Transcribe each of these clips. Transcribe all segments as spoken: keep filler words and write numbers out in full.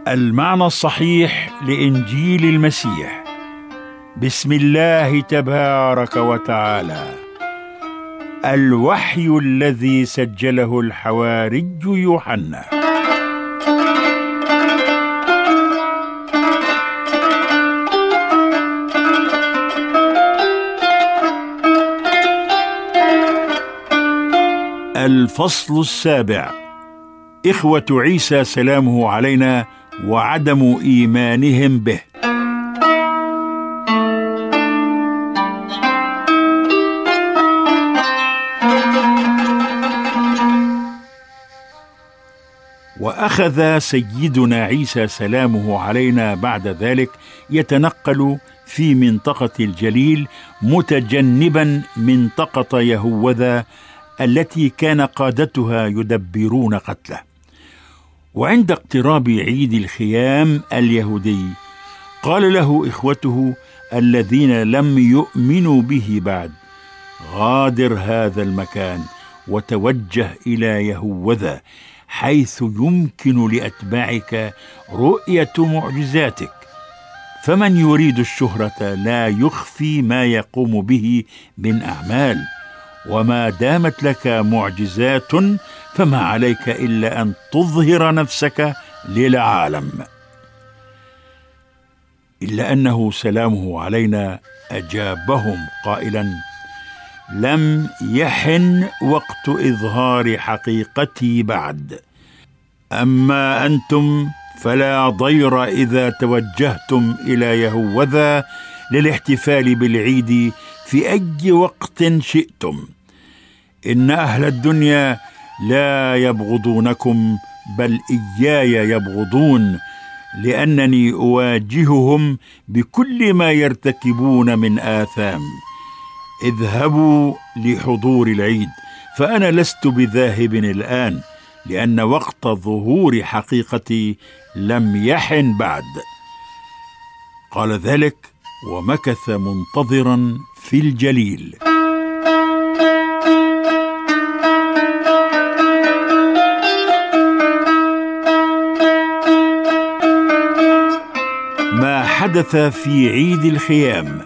المعنى الصحيح لإنجيل المسيح. بسم الله تبارك وتعالى. الوحي الذي سجله الحواري يوحنا. الفصل السابع: إخوة عيسى سلامه علينا وعدم إيمانهم به. وأخذ سيدنا عيسى سلامه علينا بعد ذلك يتنقل في منطقة الجليل، متجنبا منطقة يهوذا التي كان قادتها يدبرون قتله. وعند اقتراب عيد الخيام اليهودي قال له إخوته الذين لم يؤمنوا به بعد: غادر هذا المكان وتوجه إلى يهوذا، حيث يمكن لأتباعك رؤية معجزاتك. فمن يريد الشهرة لا يخفي ما يقوم به من أعمال، وما دامت لك معجزات فما عليك إلا أن تظهر نفسك للعالم. إلا أنه سلامه علينا أجابهم قائلا: لم يحن وقت إظهار حقيقتي بعد، أما أنتم فلا ضير إذا توجهتم إلى يهوذا للاحتفال بالعيد في أي وقت شئتم. إن أهل الدنيا لا يبغضونكم، بل إياي يبغضون، لأنني أواجههم بكل ما يرتكبون من آثام. اذهبوا لحضور العيد، فأنا لست بذاهب الآن، لأن وقت ظهور حقيقتي لم يحن بعد. قال ذلك ومكث منتظرا في الجليل. ما حدث في عيد الخيام.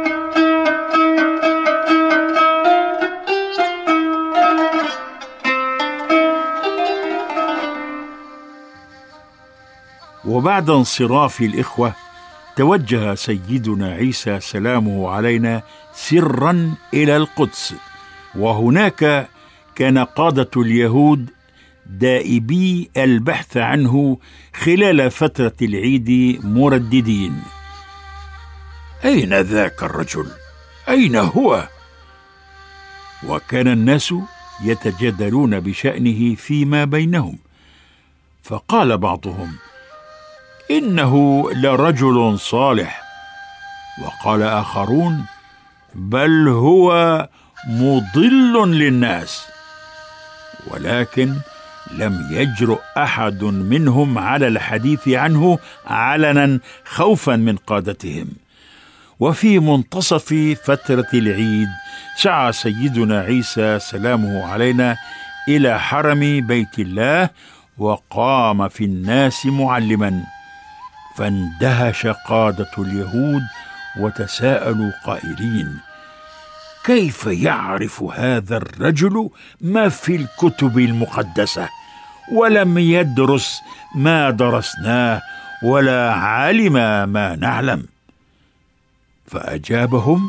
وبعد انصراف الإخوة توجه سيدنا عيسى سلامه علينا سرا إلى القدس، وهناك كان قادة اليهود دائبي البحث عنه خلال فترة العيد مرددين: أين ذاك الرجل؟ أين هو؟ وكان الناس يتجادلون بشأنه فيما بينهم، فقال بعضهم: إنه لرجل صالح، وقال آخرون: بل هو مضل للناس. ولكن لم يجرؤ أحد منهم على الحديث عنه علنا خوفا من قادتهم. وفي منتصف فترة العيد سعى سيدنا عيسى سلامه علينا إلى حرم بيت الله، وقام في الناس معلما، فاندهش قادة اليهود وتساءلوا قائلين: كيف يعرف هذا الرجل ما في الكتب المقدسة، ولم يدرس ما درسناه ولا علم ما نعلم؟ فأجابهم: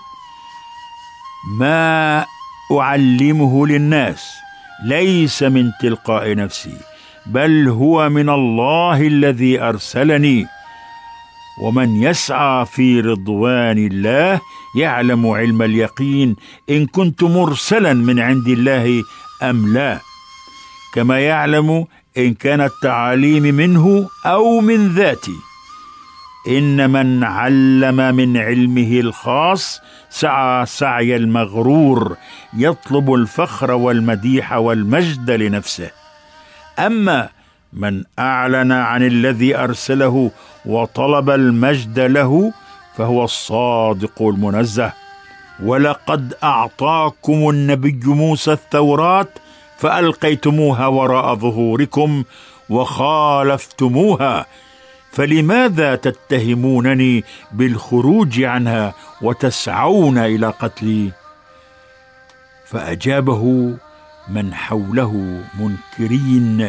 ما أعلمه للناس ليس من تلقاء نفسي، بل هو من الله الذي أرسلني. ومن يسعى في رضوان الله يعلم علم اليقين إن كنت مرسلا من عند الله أم لا، كما يعلم إن كانت تعاليم منه أو من ذاتي. إن من علم من علمه الخاص سعى سعي المغرور، يطلب الفخر والمديح والمجد لنفسه. أما من أعلن عن الذي أرسله وطلب المجد له فهو الصادق المنزه. ولقد أعطاكم النبي موسى التوراة فألقيتموها وراء ظهوركم وخالفتموها، فلماذا تتهمونني بالخروج عنها وتسعون إلى قتلي؟ فأجابه من حوله منكرين: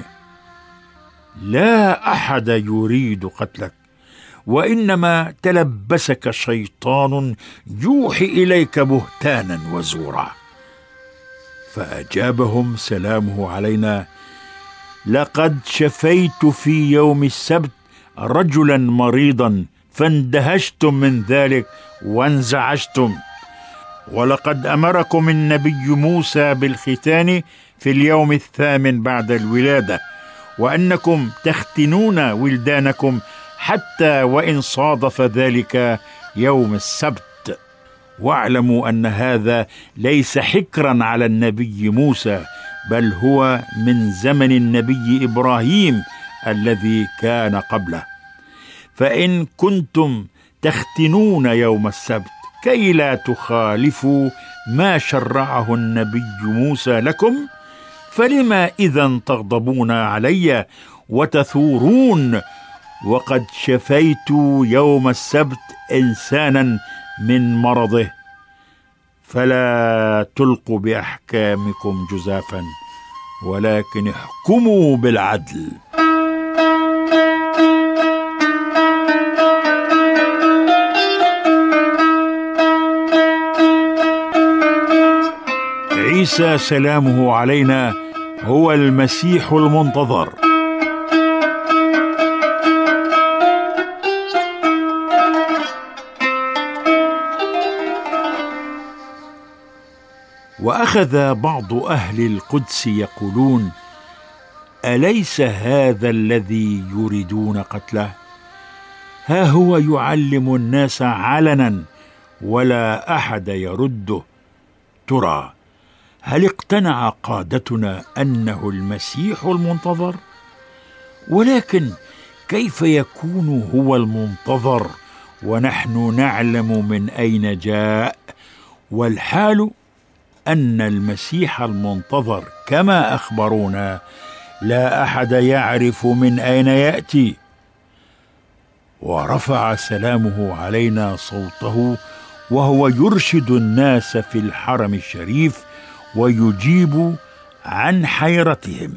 لا أحد يريد قتلك، وإنما تلبسك شيطان يوحي إليك بهتانا وزورا. فأجابهم سلامه علينا: لقد شفيت في يوم السبت رجلا مريضا فاندهشتم من ذلك وانزعجتم، ولقد أمركم النبي موسى بالختان في اليوم الثامن بعد الولادة، وأنكم تختنون ولدانكم حتى وإن صادف ذلك يوم السبت. واعلموا أن هذا ليس حكرا على النبي موسى، بل هو من زمن النبي إبراهيم الذي كان قبله. فإن كنتم تختنون يوم السبت كي لا تخالفوا ما شرعه النبي موسى لكم، فلما إذن تغضبون علي وتثورون وقد شفيت يوم السبت إنسانا من مرضه؟ فلا تلقوا بأحكامكم جزافا، ولكن احكموا بالعدل. عيسى سلامه علينا هو المسيح المنتظر. وأخذ بعض أهل القدس يقولون: أليس هذا الذي يريدون قتله؟ ها هو يعلم الناس علنا ولا أحد يرده. ترى هل اقتنع قادتنا أنه المسيح المنتظر؟ ولكن كيف يكون هو المنتظر ونحن نعلم من أين جاء؟ والحال أن المسيح المنتظر كما أخبرونا لا أحد يعرف من أين يأتي. ورفع سلامه علينا صوته وهو يرشد الناس في الحرم الشريف ويجيب عن حيرتهم: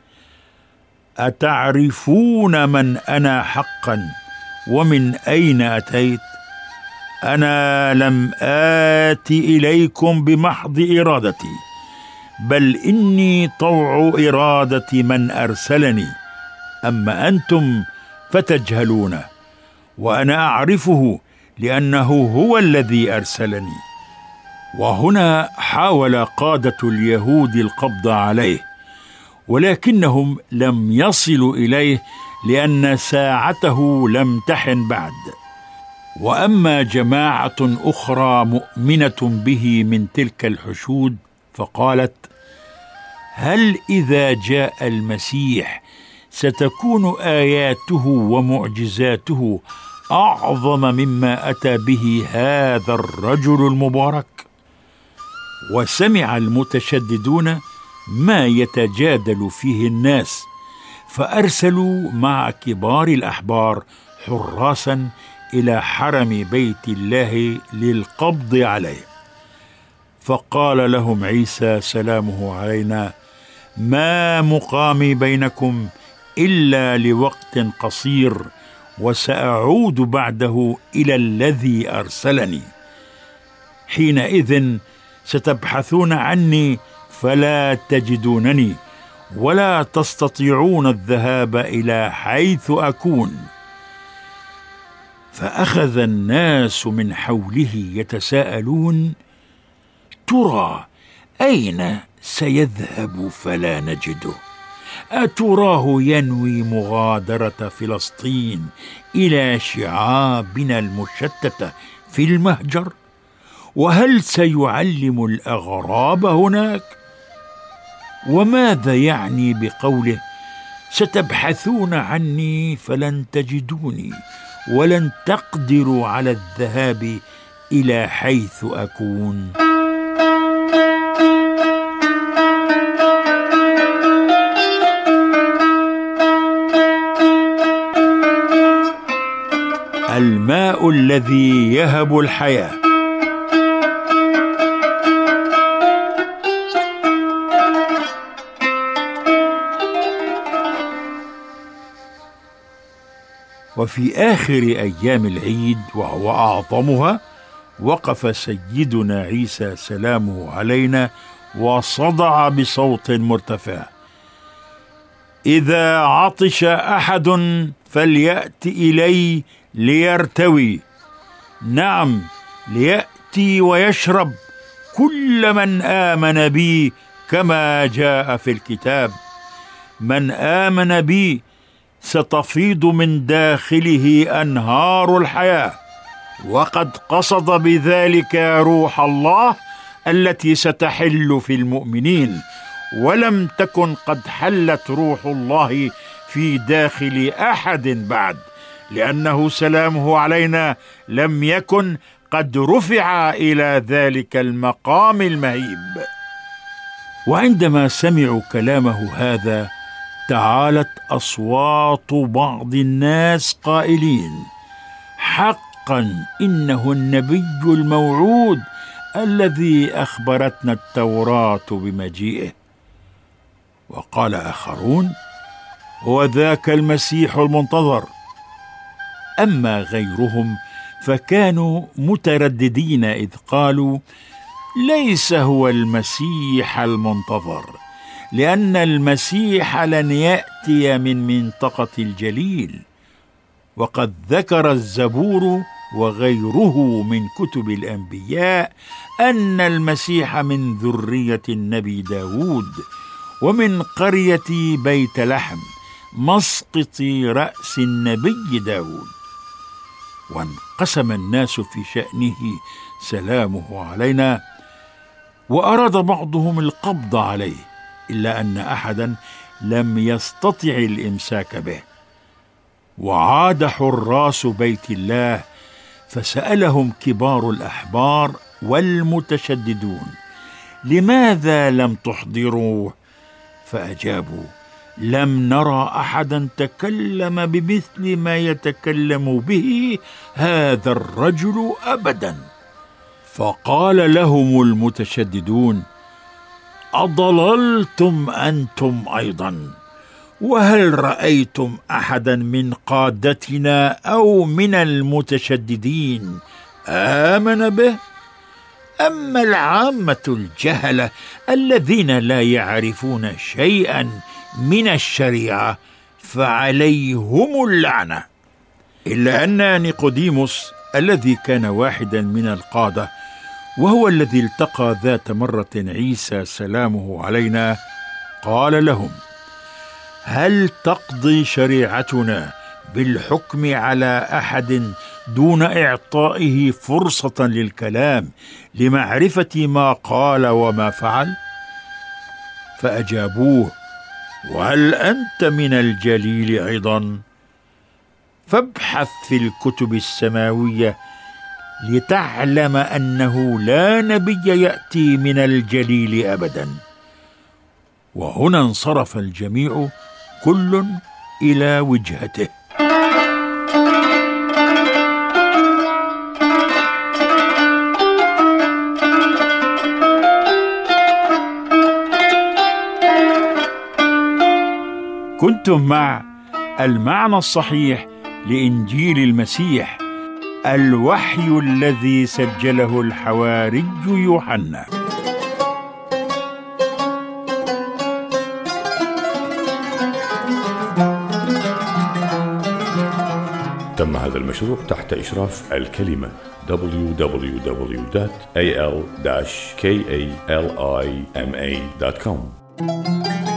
أتعرفون من أنا حقا ومن أين أتيت؟ أنا لم آت إليكم بمحض إرادتي، بل إني طوع إرادة من أرسلني، أما أنتم فتجهلون، وأنا أعرفه لأنه هو الذي أرسلني. وهنا حاول قادة اليهود القبض عليه، ولكنهم لم يصلوا إليه لأن ساعته لم تحن بعد. وأما جماعة أخرى مؤمنة به من تلك الحشود فقالت: هل إذا جاء المسيح ستكون آياته ومعجزاته أعظم مما أتى به هذا الرجل المبارك؟ وسمع المتشددون ما يتجادل فيه الناس، فأرسلوا مع كبار الأحبار حراسا إلى حرم بيت الله للقبض عليه. فقال لهم عيسى سلامه علينا: ما مقامي بينكم إلا لوقت قصير، وسأعود بعده إلى الذي أرسلني. حينئذ ستبحثون عني فلا تجدونني، ولا تستطيعون الذهاب إلى حيث أكون. فأخذ الناس من حوله يتساءلون: ترى أين سيذهب فلا نجده؟ أتراه ينوي مغادرة فلسطين إلى شعابنا المشتتة في المهجر؟ وهل سيعلم الأغراب هناك؟ وماذا يعني بقوله: ستبحثون عني فلن تجدوني، ولن تقدروا على الذهاب إلى حيث أكون؟ الماء الذي يهب الحياة. وفي آخر أيام العيد وهو أعظمها وقف سيدنا عيسى سلامه علينا وصدع بصوت مرتفع: إذا عطش أحد فليأت إلي ليرتوي، نعم ليأتي ويشرب كل من آمن بي كما جاء في الكتاب. من آمن بي ستفيض من داخله أنهار الحياة. وقد قصد بذلك روح الله التي ستحل في المؤمنين، ولم تكن قد حلت روح الله في داخل أحد بعد، لأنه سلامه علينا لم يكن قد رفع إلى ذلك المقام المهيب. وعندما سمعوا كلامه هذا تعالت أصوات بعض الناس قائلين: حقا إنه النبي الموعود الذي أخبرتنا التوراة بمجيئه. وقال آخرون: هو ذاك المسيح المنتظر. أما غيرهم فكانوا مترددين إذ قالوا: ليس هو المسيح المنتظر، لأن المسيح لن يأتي من منطقة الجليل، وقد ذكر الزبور وغيره من كتب الأنبياء أن المسيح من ذرية النبي داود ومن قرية بيت لحم مسقط رأس النبي داود. وانقسم الناس في شأنه سلامه علينا، وأراد بعضهم القبض عليه، إلا أن أحدا لم يستطع الإمساك به. وعاد حراس بيت الله فسألهم كبار الأحبار والمتشددون: لماذا لم تحضروه؟ فأجابوا: لم نرى أحدا تكلم بمثل ما يتكلم به هذا الرجل أبدا. فقال لهم المتشددون: أضللتم أنتم أيضا؟ وهل رأيتم أحدا من قادتنا أو من المتشددين آمن به؟ أما العامة الجهلة الذين لا يعرفون شيئا من الشريعة فعليهم اللعنة. إلا أن نيقوديموس الذي كان واحدا من القادة، وهو الذي التقى ذات مرة عيسى سلامه علينا، قال لهم: هل تقضي شريعتنا بالحكم على أحد دون إعطائه فرصة للكلام لمعرفة ما قال وما فعل؟ فأجابوه: وهل أنت من الجليل أيضا؟ فابحث في الكتب السماوية لتعلم أنه لا نبي يأتي من الجليل أبدا. وهنا انصرف الجميع كل إلى وجهته. كنتم مع المعنى الصحيح لإنجيل المسيح، الوحي الذي سجله الحواري يوحنا. تم هذا المشروع تحت إشراف الكلمة دبليو دبليو دبليو دوت إيه إل كاليما دوت كوم.